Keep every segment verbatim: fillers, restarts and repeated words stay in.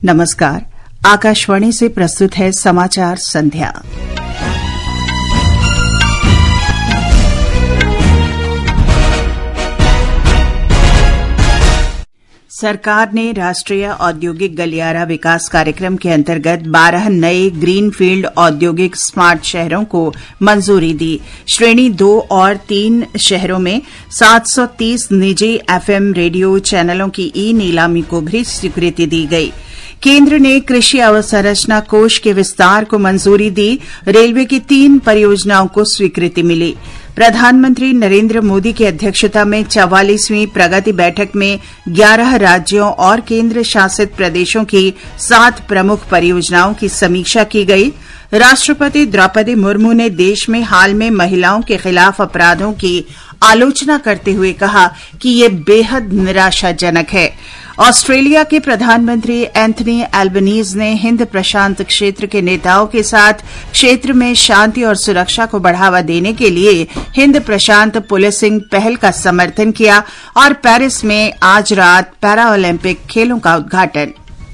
नमस्कार। आकाशवाणी से प्रस्तुत है समाचार संध्या। सरकार ने राष्ट्रीय औद्योगिक गलियारा विकास कार्यक्रम के अंतर्गत बारह नए ग्रीनफील्ड औद्योगिक स्मार्ट शहरों को मंजूरी दी। श्रेणी दो और तीन शहरों में सात सौ तीस निजी एफएम रेडियो चैनलों की ई नीलामी को भी स्वीकृति दी गई। केंद्र ने कृषि अवसंरचना कोष के विस्तार को मंजूरी दी। रेलवे की तीन परियोजनाओं को स्वीकृति मिली। प्रधानमंत्री नरेंद्र मोदी की अध्यक्षता में चौवालीसवीं प्रगति बैठक में ग्यारह राज्यों और केंद्र शासित प्रदेशों की सात प्रमुख परियोजनाओं की समीक्षा की गई। राष्ट्रपति द्रौपदी मुर्मू ने देश में हाल में महिलाओं के खिलाफ अपराधों की आलोचना करते हुए कहा कि ये बेहद निराशाजनक है। ऑस्ट्रेलिया के प्रधानमंत्री एंथनी एल्बनीज ने हिंद प्रशांत क्षेत्र के नेताओं के साथ क्षेत्र में शांति और सुरक्षा को बढ़ावा देने के लिए हिंद प्रशांत पुलिसिंग पहल का समर्थन किया और पेरिस में आज रात पैरा ओलंपिक खेलों का उद्घाटन।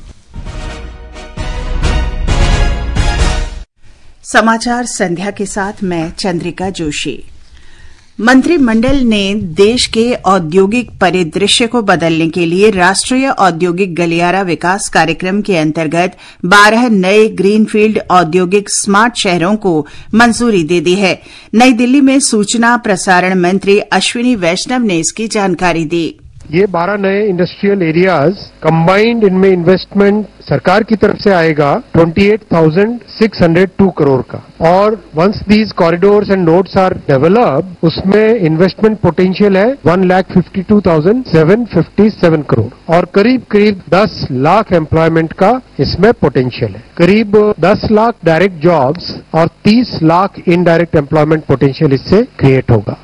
समाचार संध्या के साथ मैं चंद्रिका जोशी। मंत्रिमंडल ने देश के औद्योगिक परिदृश्य को बदलने के लिए राष्ट्रीय औद्योगिक गलियारा विकास कार्यक्रम के अंतर्गत बारह नए ग्रीनफील्ड औद्योगिक स्मार्ट शहरों को मंजूरी दे दी है। नई दिल्ली में सूचना प्रसारण मंत्री अश्विनी वैष्णव ने इसकी जानकारी दी। ये बारह नए इंडस्ट्रियल एरियाज कंबाइंड इनमें इन्वेस्टमेंट सरकार की तरफ से आएगा अट्ठाईस हज़ार छह सौ दो करोड़ का, और once these corridors and nodes are developed उसमें इन्वेस्टमेंट पोटेंशियल है one lakh fifty two thousand seven fifty seven crore और करीब करीब दस लाख एम्प्लॉयमेंट का इसमें पोटेंशियल है। करीब दस लाख डायरेक्ट जॉब्स और तीस लाख इनडायरेक्ट एम्प्लॉयमेंट पोटेंशियल इससे क्रिएट होगा।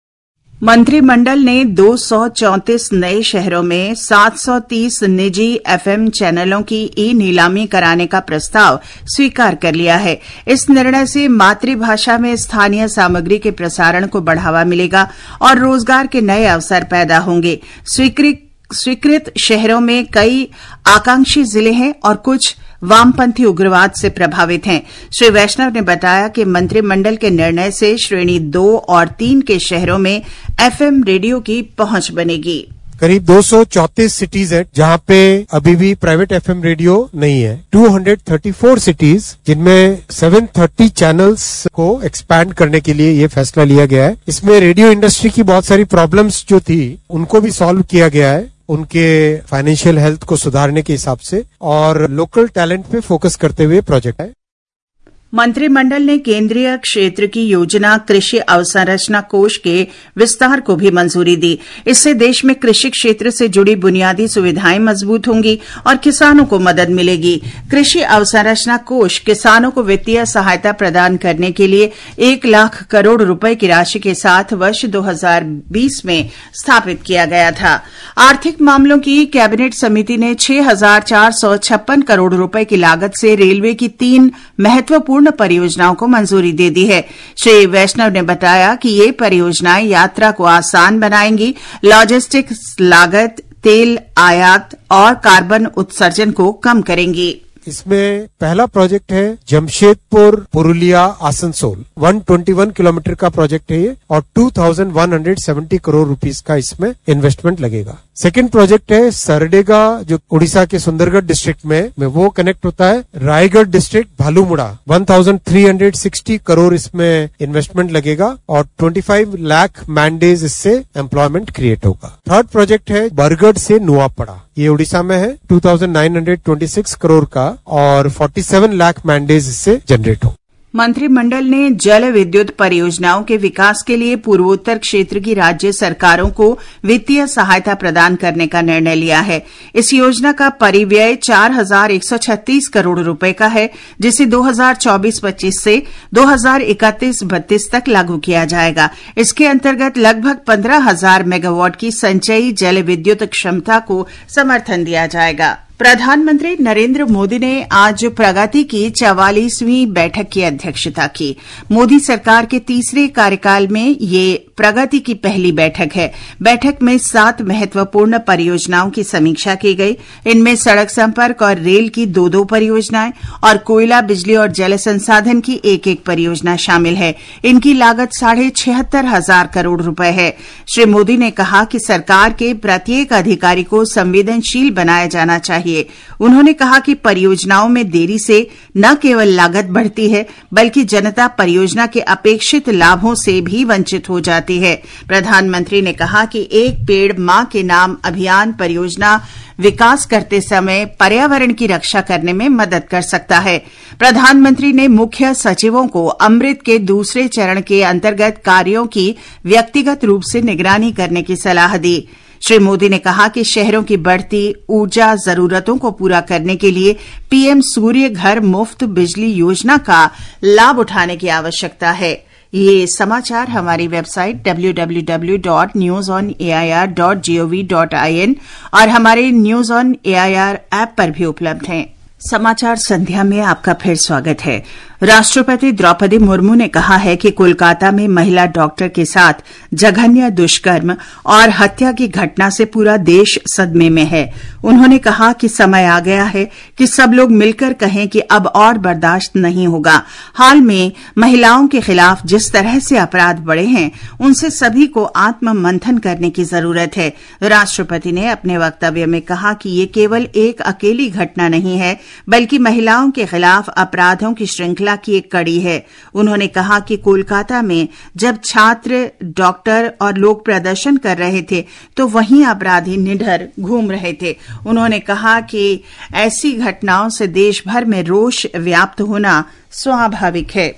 मंत्रिमंडल ने दो सौ चौंतीस नए शहरों में सात सौ तीस निजी एफएम चैनलों की ई नीलामी कराने का प्रस्ताव स्वीकार कर लिया है। इस निर्णय से मातृभाषा में स्थानीय सामग्री के प्रसारण को बढ़ावा मिलेगा और रोजगार के नए अवसर पैदा होंगे। स्वीकृत स्वीकृत शहरों में कई आकांक्षी जिले हैं और कुछ वामपंथी उग्रवाद से प्रभावित हैं। श्री वैष्णव ने बताया कि मंत्रिमंडल के निर्णय से श्रेणी दो और तीन के शहरों में एफएम रेडियो की पहुंच बनेगी। करीब दो सौ चौंतीस सिटीज है जहाँ पे अभी भी प्राइवेट एफएम रेडियो नहीं है। दो सौ चौंतीस सिटीज जिनमें सात सौ तीस चैनल्स को एक्सपैंड करने के लिए ये फैसला लिया गया है। इसमें रेडियो इंडस्ट्री की बहुत सारी प्रॉब्लम्स जो थी उनको भी सॉल्व किया गया है, उनके फाइनेंशियल हेल्थ को सुधारने के हिसाब से, और लोकल टैलेंट पे फोकस करते हुए प्रोजेक्ट है। मंत्रिमंडल ने केंद्रीय क्षेत्र की योजना कृषि अवसंरचना कोष के विस्तार को भी मंजूरी दी। इससे देश में कृषि क्षेत्र से जुड़ी बुनियादी सुविधाएं मजबूत होंगी और किसानों को मदद मिलेगी। कृषि अवसंरचना कोष किसानों को वित्तीय सहायता प्रदान करने के लिए एक लाख करोड़ रुपए की राशि के साथ वर्ष दो हज़ार बीस में स्थापित किया गया था। आर्थिक मामलों की कैबिनेट समिति ने छह हजार चार सौ छप्पन करोड़ रुपए की लागत से रेलवे की तीन महत्वपूर्ण परियोजनाओं को मंजूरी दे दी है। श्री वैष्णव ने बताया कि ये परियोजनाएं यात्रा को आसान बनाएंगी, लॉजिस्टिक्स लागत, तेल आयात और कार्बन उत्सर्जन को कम करेंगी। इसमें पहला प्रोजेक्ट है जमशेदपुर पुरुलिया आसनसोल, एक सौ इक्कीस किलोमीटर का प्रोजेक्ट है ये, और दो हज़ार एक सौ सत्तर करोड़ रुपीस का इसमें इन्वेस्टमेंट लगेगा। सेकंड प्रोजेक्ट है सरडेगा जो उड़ीसा के सुंदरगढ़ डिस्ट्रिक्ट में, में वो कनेक्ट होता है रायगढ़ डिस्ट्रिक्ट भालूमुड़ा, एक हज़ार तीन सौ साठ करोड़ इसमें इन्वेस्टमेंट लगेगा और पच्चीस लाख मैन डेज इससे एम्प्लॉयमेंट क्रिएट होगा। थर्ड प्रोजेक्ट है बरगढ़ से नुआपड़ा, ये उड़ीसा में है, दो हज़ार नौ सौ छब्बीस करोड़ का और सैंतालीस लाख मैन डेज इससे जनरेट हो। मंत्रिमंडल ने जल विद्युत परियोजनाओं के विकास के लिए पूर्वोत्तर क्षेत्र की राज्य सरकारों को वित्तीय सहायता प्रदान करने का निर्णय लिया है। इस योजना का परिव्यय चार हजार एक सौ छत्तीस करोड़ रुपए का है, जिसे दो हज़ार चौबीस पच्चीस से दो हज़ार इकतीस बत्तीस तक लागू किया जाएगा। इसके अंतर्गत लगभग पंद्रह हजार मेगावाट की संचयी जल विद्युत क्षमता को समर्थन दिया जाएगा। प्रधानमंत्री नरेंद्र मोदी ने आज प्रगति की चवालीसवीं बैठक की अध्यक्षता की। मोदी सरकार के तीसरे कार्यकाल में ये प्रगति की पहली बैठक है। बैठक में सात महत्वपूर्ण परियोजनाओं की समीक्षा की गई। इनमें सड़क संपर्क और रेल की दो दो परियोजनाएं और कोयला, बिजली और जल संसाधन की एक एक परियोजना शामिल है। इनकी लागत साढ़े छिहत्तर हजार करोड़ रुपए है। श्री मोदी ने कहा कि सरकार के प्रत्येक अधिकारी को संवेदनशील बनाया जाना चाहिए। उन्होंने कहा कि परियोजनाओं में देरी से न केवल लागत बढ़ती है, बल्कि जनता परियोजना के अपेक्षित लाभों से भी वंचित हो जाती है। प्रधानमंत्री ने कहा कि एक पेड़ मां के नाम अभियान परियोजना विकास करते समय पर्यावरण की रक्षा करने में मदद कर सकता है। प्रधानमंत्री ने मुख्य सचिवों को अमृत के दूसरे चरण के अंतर्गत कार्यों की व्यक्तिगत रूप से निगरानी करने की सलाह दी। श्री मोदी ने कहा कि शहरों की बढ़ती ऊर्जा जरूरतों को पूरा करने के लिए पीएम सूर्य घर मुफ्त बिजली योजना का लाभ उठाने की आवश्यकता है। ये समाचार हमारी website W W W dot news on A I R dot G O V dot I N और हमारे news on A I R app पर भी उपलब्ध हैं। समाचार संध्या में आपका फिर स्वागत है। राष्ट्रपति द्रौपदी मुर्मू ने कहा है कि कोलकाता में महिला डॉक्टर के साथ जघन्य दुष्कर्म और हत्या की घटना से पूरा देश सदमे में है। उन्होंने कहा कि समय आ गया है कि सब लोग मिलकर कहें कि अब और बर्दाश्त नहीं होगा। हाल में महिलाओं के खिलाफ जिस तरह से अपराध बढ़े हैं, उनसे सभी को आत्म मंथन करने की जरूरत है। राष्ट्रपति ने अपने वक्तव्य में कहा कि ये केवल एक अकेली घटना नहीं है, बल्कि महिलाओं के खिलाफ अपराधों की श्रृंखला की एक कड़ी है। उन्होंने कहा कि कोलकाता में जब छात्र, डॉक्टर और लोग प्रदर्शन कर रहे थे, तो वहीं अपराधी निडर घूम रहे थे। उन्होंने कहा कि ऐसी घटनाओं से देश भर में रोष व्याप्त होना स्वाभाविक है।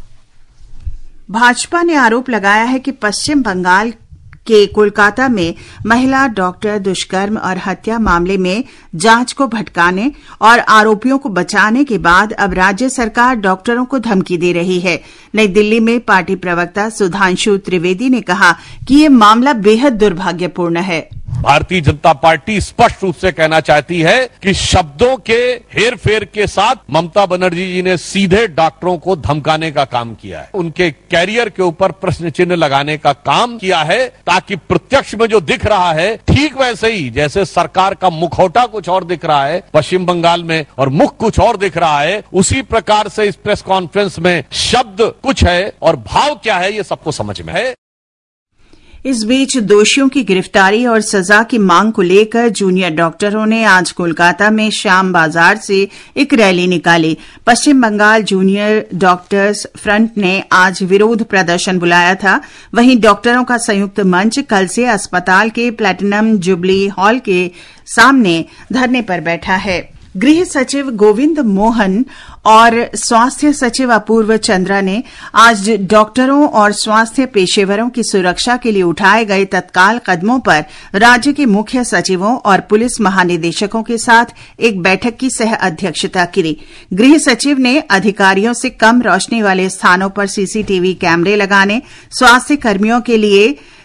भाजपा ने आरोप लगाया है कि पश्चिम बंगाल के कोलकाता में महिला डॉक्टर दुष्कर्म और हत्या मामले में जांच को भटकाने और आरोपियों को बचाने के बाद अब राज्य सरकार डॉक्टरों को धमकी दे रही है। नई दिल्ली में पार्टी प्रवक्ता सुधांशु त्रिवेदी ने कहा कि ये मामला बेहद दुर्भाग्यपूर्ण है। भारतीय जनता पार्टी स्पष्ट रूप से कहना चाहती है कि शब्दों के हेर फेर के साथ ममता बनर्जी जी ने सीधे डॉक्टरों को धमकाने का काम किया है। उनके कैरियर के ऊपर प्रश्न चिन्ह लगाने का काम किया है, ताकि प्रत्यक्ष में जो दिख रहा है, ठीक वैसे ही जैसे सरकार का मुखौटा कुछ और दिख रहा है पश्चिम बंगाल में और मुख कुछ और दिख रहा है, उसी प्रकार से इस प्रेस कॉन्फ्रेंस में शब्द कुछ है और भाव क्या है, ये सबको समझ में है। इस बीच दोषियों की गिरफ्तारी और सजा की मांग को लेकर जूनियर डॉक्टरों ने आज कोलकाता में श्याम बाजार से एक रैली निकाली। Paschim Bangal junior doctors front ने आज विरोध प्रदर्शन बुलाया था। वहीं डॉक्टरों का संयुक्त मंच कल से अस्पताल के प्लैटिनम जुबली हॉल के सामने धरने पर बैठा है। गृह सचिव गोविंद मोहन और स्वास्थ्य सचिव अपूर्व चंद्रा ने आज डॉक्टरों और स्वास्थ्य पेशेवरों की सुरक्षा के लिए उठाए गए तत्काल कदमों पर राज्य के मुख्य सचिवों और पुलिस महानिदेशकों के साथ एक बैठक की सह अध्यक्षता की। गृह सचिव ने अधिकारियों से कम रोशनी वाले स्थानों पर सीसीटीवी कैमरे लगाने, स्वास्थ्य कर्मियों के लिए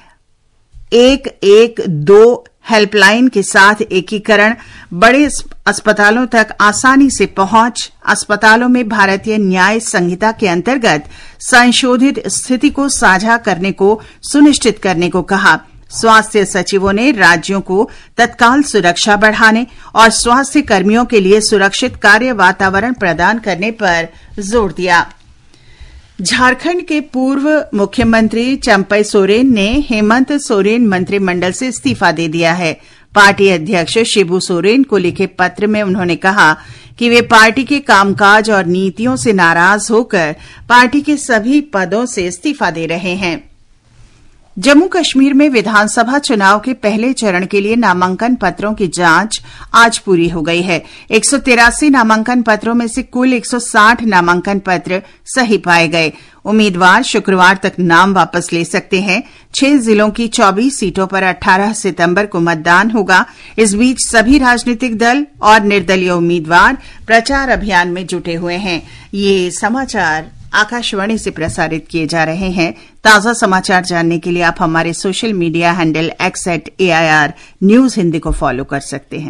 एक एक दो हेल्पलाइन के साथ एकीकरण, बड़े अस्पतालों तक आसानी से पहुंच, अस्पतालों में भारतीय न्याय संहिता के अंतर्गत संशोधित स्थिति को साझा करने को सुनिश्चित करने को कहा। स्वास्थ्य सचिवों ने राज्यों को तत्काल सुरक्षा बढ़ाने और स्वास्थ्य कर्मियों के लिए सुरक्षित कार्य वातावरण प्रदान करने पर जोर दिया। झारखंड के पूर्व मुख्यमंत्री चंपई सोरेन ने हेमंत सोरेन मंत्रिमंडल से इस्तीफा दे दिया है। पार्टी अध्यक्ष शिबू सोरेन को लिखे पत्र में उन्होंने कहा कि वे पार्टी के कामकाज और नीतियों से नाराज होकर पार्टी के सभी पदों से इस्तीफा दे रहे हैं। जम्मू कश्मीर में विधानसभा चुनाव के पहले चरण के लिए नामांकन पत्रों की जांच आज पूरी हो गई है। एक सौ तिरासी नामांकन पत्रों में से कुल एक सौ साठ नामांकन पत्र सही पाए गए। उम्मीदवार शुक्रवार तक नाम वापस ले सकते हैं। छह जिलों की चौबीस सीटों पर अठारह सितंबर को मतदान होगा। इस बीच सभी राजनीतिक दल और निर्दलीय उम्मीदवार प्रचार अभियान में जुटे हुए हैं। ये समाचार आकाशवाणी से प्रसारित किए जा रहे हैं। ताजा समाचार जानने के लिए आप हमारे social media handle X at A I R news Hindi को फॉलो कर सकते हैं।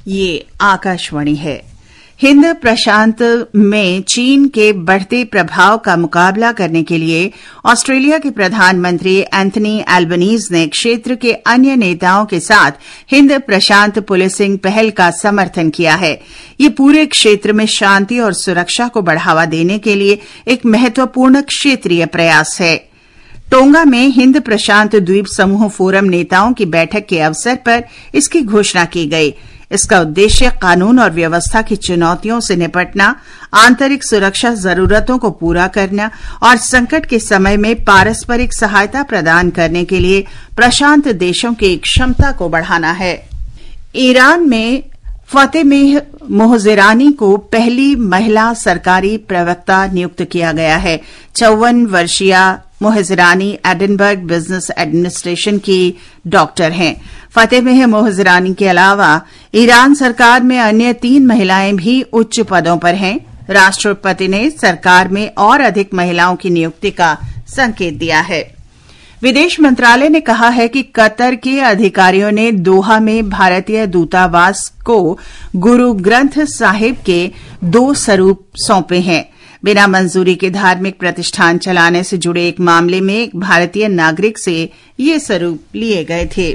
ये आकाशवाणी है। हिंद प्रशांत में चीन के बढ़ते प्रभाव का मुकाबला करने के लिए ऑस्ट्रेलिया के प्रधानमंत्री एंथनी एल्बनीज ने क्षेत्र के अन्य नेताओं के साथ हिंद प्रशांत पुलिसिंग पहल का समर्थन किया है। ये पूरे क्षेत्र में शांति और सुरक्षा को बढ़ावा देने के लिए एक महत्वपूर्ण क्षेत्रीय प्रयास है। टोंगा में हिंद प्रशांत द्वीप समूह फोरम नेताओं की बैठक के अवसर पर इसकी घोषणा की गई। इसका उद्देश्य कानून और व्यवस्था की चुनौतियों से निपटना, आंतरिक सुरक्षा जरूरतों को पूरा करना और संकट के समय में पारस्परिक सहायता प्रदान करने के लिए प्रशांत देशों की क्षमता को बढ़ाना है। ईरान में फातेमेह मोहजेरानी को पहली महिला सरकारी प्रवक्ता नियुक्त किया गया है। चौवन वर्षीय मोहजेरानी एडिनबर्ग बिजनेस एडमिनिस्ट्रेशन की डॉक्टर हैं। फातेमेह मोहजेरानी के अलावा ईरान सरकार में अन्य तीन महिलाएं भी उच्च पदों पर हैं। राष्ट्रपति ने सरकार में और अधिक महिलाओं की नियुक्ति का संकेत दिया है। विदेश मंत्रालय ने कहा है कि कतर के अधिकारियों ने दोहा में भारतीय दूतावास को गुरु ग्रंथ साहिब के दो स्वरूप सौंपे हैं। बिना मंजूरी के धार्मिक प्रतिष्ठान चलाने से जुड़े एक मामले में एक भारतीय नागरिक से ये स्वरूप लिए गए थे।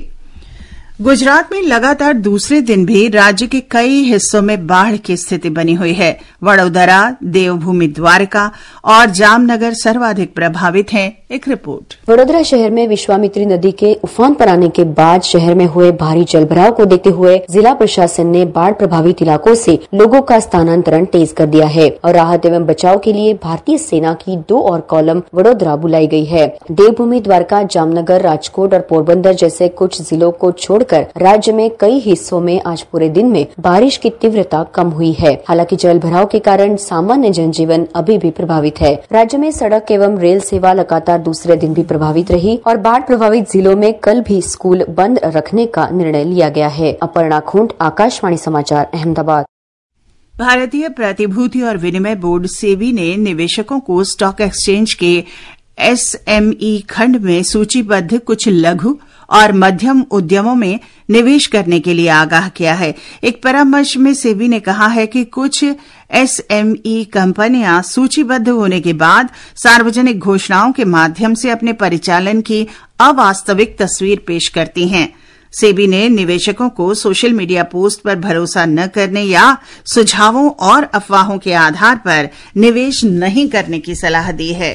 गुजरात में लगातार दूसरे दिन भी राज्य के कई हिस्सों में बाढ़ की स्थिति बनी हुई है। वडोदरा, देवभूमि द्वारका और जामनगर सर्वाधिक प्रभावित हैं। एक रिपोर्ट। वडोदरा शहर में विश्वामित्री नदी के उफान पर आने के बाद शहर में हुए भारी जलभराव को देखते हुए जिला प्रशासन ने बाढ़ प्रभावित इलाकों से लोगों का स्थानांतरण तेज कर दिया है और राहत एवं बचाव के लिए भारतीय सेना की दो और कॉलम वडोदरा बुलाई गई है। देवभूमि द्वारका, जामनगर, राजकोट और पोरबंदर जैसे कुछ जिलों को छोड़कर राज्य में कई हिस्सों में आज पूरे दिन में बारिश की तीव्रता कम हुई है। हालांकि जलभराव के कारण सामान्य जनजीवन अभी भी प्रभावित है। राज्य में सड़क एवं रेल सेवा लगातार दूसरे दिन भी प्रभावित रही और बाढ़ प्रभावित जिलों में कल भी स्कूल बंद रखने का निर्णय लिया गया है। अपर्णा खूंट, आकाशवाणी समाचार, अहमदाबाद। भारतीय प्रतिभूति और विनिमय बोर्ड सेबी ने निवेशकों को स्टॉक एक्सचेंज के एसएमई खंड में सूचीबद्ध कुछ लघु और मध्यम उद्यमों में निवेश करने के लिए आगाह किया है। एक परामर्श में सेबी ने कहा है कि कुछ एसएमई कंपनियां सूचीबद्ध होने के बाद सार्वजनिक घोषणाओं के माध्यम से अपने परिचालन की अवास्तविक तस्वीर पेश करती हैं। सेबी ने निवेशकों को सोशल मीडिया पोस्ट पर भरोसा न करने या सुझावों और अफवाहों के आधार पर निवेश नहीं करने की सलाह दी है।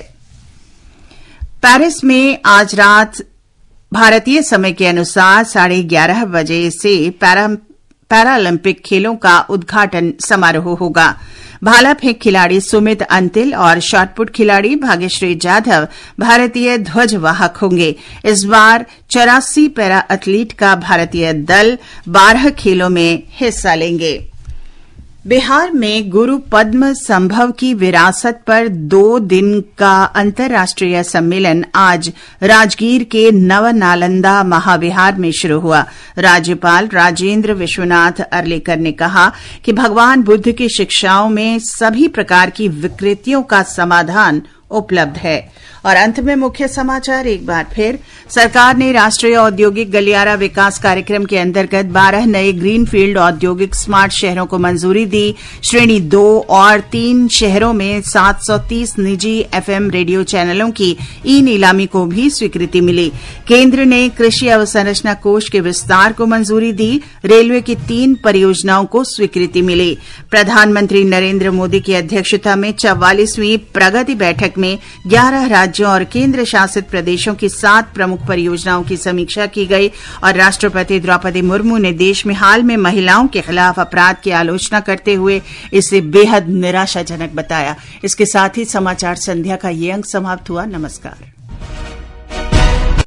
पेरिस में आज रात भारतीय समय के अनुसार साढ़े ग्यारह बजे से पैरा पैरालंपिक खेलों का उद्घाटन समारोह होगा। भाला फेंक खिलाड़ी सुमित अंतिल और शॉटपुट खिलाड़ी भाग्यश्री जाधव भारतीय ध्वजवाहक होंगे। इस बार चौरासी पैरा एथलीट का भारतीय दल बारह खेलों में हिस्सा लेंगे। बिहार में गुरु पद्म संभव की विरासत पर दो दिन का अंतर्राष्ट्रीय सम्मेलन आज राजगीर के नवनालंदा महाविहार में शुरू हुआ। राज्यपाल राजेंद्र विश्वनाथ अर्लेकर ने कहा कि भगवान बुद्ध की शिक्षाओं में सभी प्रकार की विकृतियों का समाधान उपलब्ध है। और अंत में मुख्य समाचार एक बार फिर। सरकार ने राष्ट्रीय औद्योगिक गलियारा विकास कार्यक्रम के अंतर्गत बारह नए ग्रीनफील्ड औद्योगिक स्मार्ट शहरों को मंजूरी दी। श्रेणी दो और तीन शहरों में सात सौ तीस निजी एफएम रेडियो चैनलों की ई नीलामी को भी स्वीकृति मिली। केंद्र ने कृषि अवसंरचना कोष के विस्तार को मंजूरी दी। रेलवे की तीन परियोजनाओं को स्वीकृति मिली। प्रधानमंत्री नरेंद्र मोदी की अध्यक्षता में चौवालीसवीं प्रगति बैठक में ग्यारह राज्यों और केंद्र शासित प्रदेशों की सात प्रमुख परियोजनाओं की समीक्षा की गई और राष्ट्रपति द्रौपदी मुर्मू ने देश में हाल में महिलाओं के खिलाफ अपराध की आलोचना करते हुए इसे बेहद निराशाजनक बताया। इसके साथ ही समाचार संध्या का ये अंक समाप्त हुआ। नमस्कार।